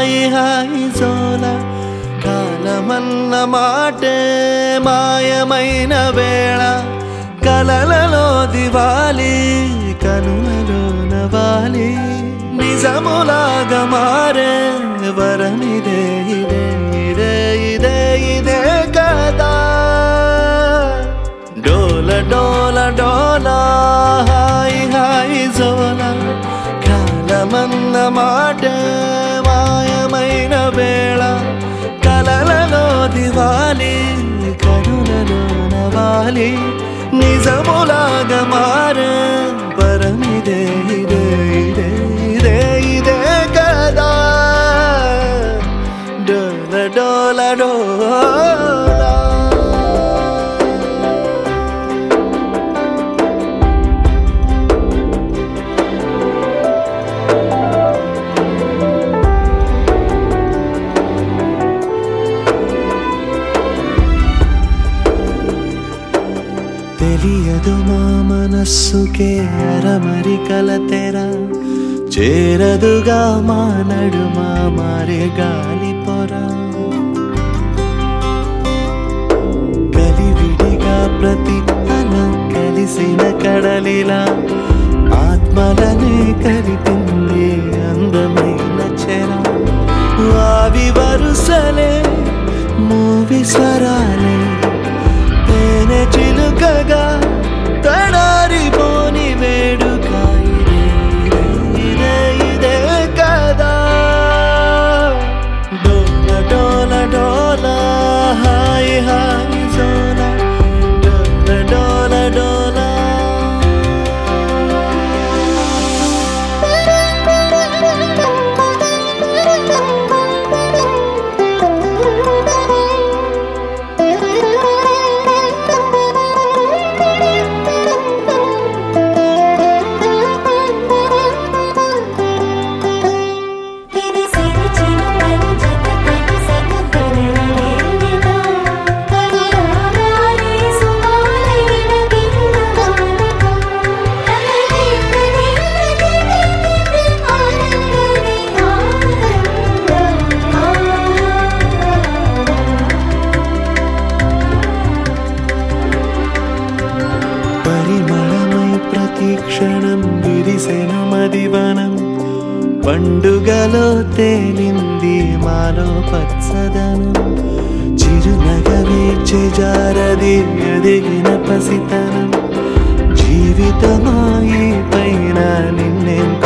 హాయి హాయి జోల కాలమన్న మాటే మాయమైన వేళ కలలలో దివాలి కనులలో నవాలి నిజములాగా మారే వరమిదే ఇదే ఇదే ఇదే ఇదే కదా డోల డోల డోల హాయి హాయి జోల కాలమన్న మాటే మాయమైన వేళ కలలలో దివాలి కనులలో నవాలి నిజములాగా మారే పరమిదే ఇదే ఇదే ఇదే ఇదే కదా డోల డోల డోల తెలియదు మా మనస్సుకే అరమరికల తెర చేరదుగా మా నడుమా మారే గాలి పొర కలివిడిగా ప్రతి అలం కలిసిన కడలిలా ఆత్మలనే కలిపింది అందమైన చెర వావి వరుసలే మూవి స్వరాలే తేనె చిలుకగా తడారిపోని వేడుక ఇదే ఇదే ఇదే కదా డోల డోల డోల హాయి హాయి జోల డోల డోల డోల పరిమళమై ప్రతి క్షణం విరిసెను మదివనం పండుగలో తేలింది మాలో పచ్చదనం చిరునగవే చెజారది ఎదిగిన పసితనం జీవితమాయి పైన నిన్నెం